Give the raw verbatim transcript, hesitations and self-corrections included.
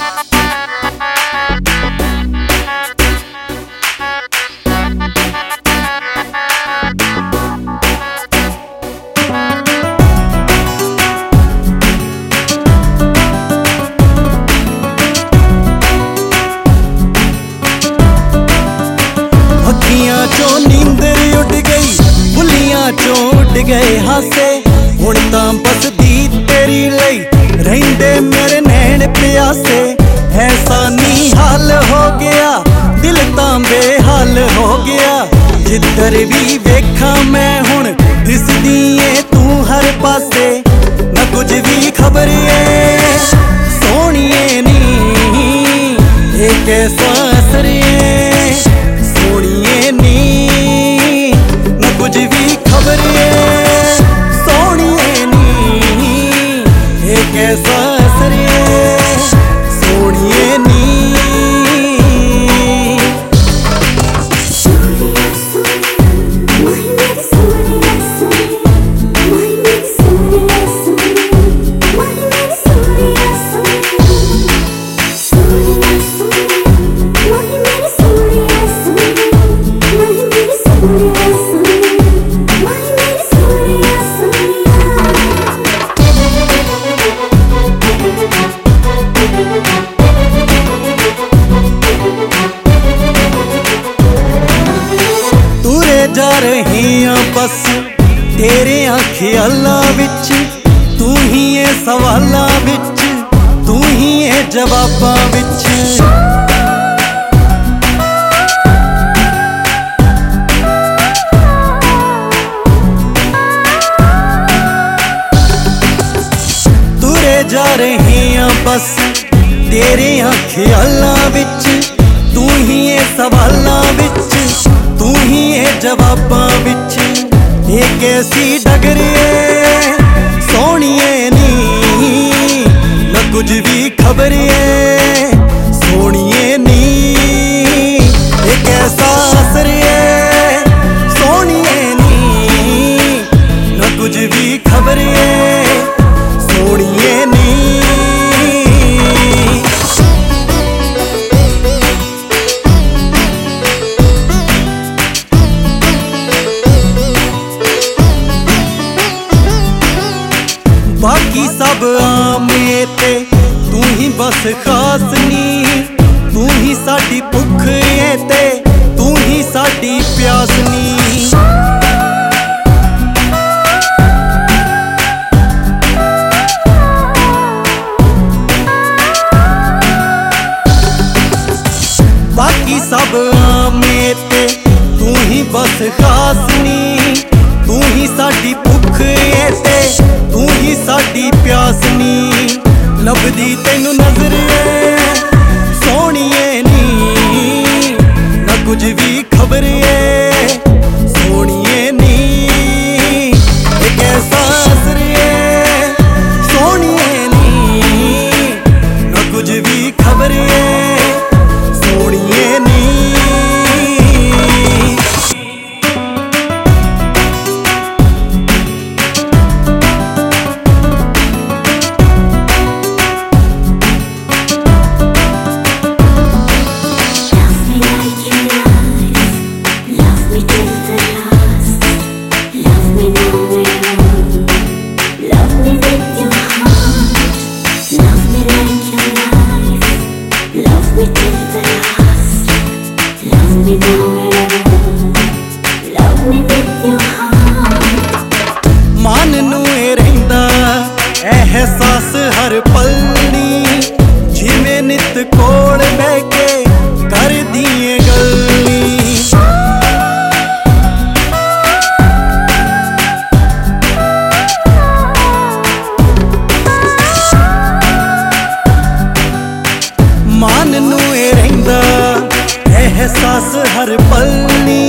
उड़ गए हासे हुण तां बसदी तेरी लई रहिंदे मेरे नैन प्यासे। ऐसा नी हाल हो गया दिल तां बेहाल हो गया। जिधर भी वेखा मैं हुण दिसदी ऐ तू हर पासे। ना कुछ भी खबर ऐ सोहणिए नी ये कैसा असर ऐ सोहणिए नी। ना कुछ भी खबर ऐ सोहणिए नी ये कैसा असर ऐ सोहणिए नी। जा रही हाँ बस तेरे ख्यालां विच। तू ही है सवालां विच तू ही है जवाबां विच। तुरे जा रही हाँ बस तेरे ख्यालां विच। तू ही है सवालां विच तू ही है जवाबां विच। ये कैसी डगर ऐ सोहणिए नी ना कुछ भी खबर ऐ सोहणिए नी। ये कैसा असर ऐ सोहणिए नी ना कुछ भी खबर ऐ सोहणिए नी। बाकी सब आमे ते तू ही बस खास नी। तू ही साडी भुख ऐ ते तू ही साडी प्यास नी। बाकी सब आमे ते तू ही बस खास नी। तू ही साडी भुख ऐ ते तू ही साडी प्यास नी। लभदी तैनू नजर ऐ सोहणिए नी ना कुछ भी खबर ऐ सोहणिए नी। ये कैसा असर ऐ सोहणिए नी ना कुछ भी खबर ऐ सोहणिए नी। मान नू रहिंदा एहसास हर पल नी जिवें नित कोल बह के कर दिए गल्ली। मान नू रहिंदा एहसास हर पल नी